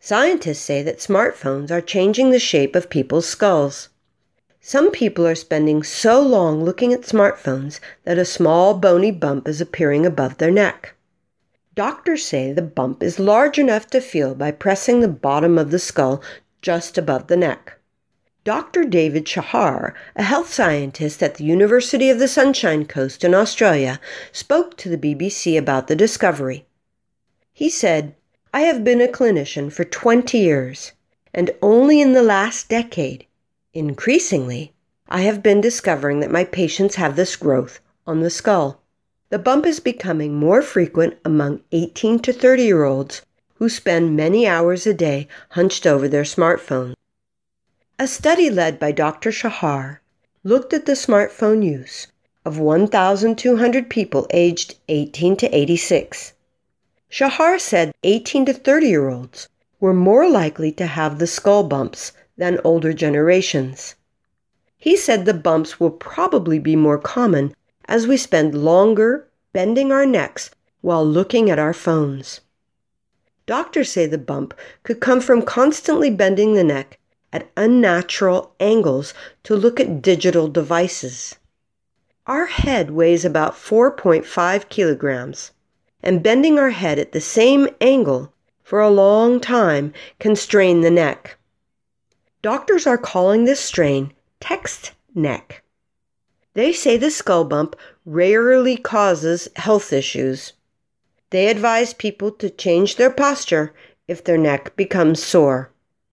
Scientists say that smartphones are changing the shape of people's skulls. Some people are spending so long looking at smartphones that a small bony bump is appearing above their neck. Doctors say the bump is large enough to feel by pressing the bottom of the skull just above the neck. Dr. David Shahar, a health scientist at the University of the Sunshine Coast in Australia, spoke to the BBC about the discovery. He said, "I have been a clinician for 20 years, and only in the last decade, increasingly, I have been discovering that my patients have this growth on the skull. The bump is becoming more frequent among 18 to 30-year-olds who spend many hours a day hunched over their smartphones." A study led by Dr. Shahar looked at the smartphone use of 1,200 people aged 18 to 86. Shahar said 18 to 30-year-olds were more likely to have the skull bumps than older generations. He said the bumps will probably be more common as we spend longer bending our necks while looking at our phones. Doctors say the bump could come from constantly bending the neck at unnatural angles to look at digital devices. Our head weighs about 4.5 kilograms, and bending our head at the same angle for a long time can strain the neck. Doctors are calling this strain text neck. They say the skull bump rarely causes health issues. They advise people to change their posture if their neck becomes sore.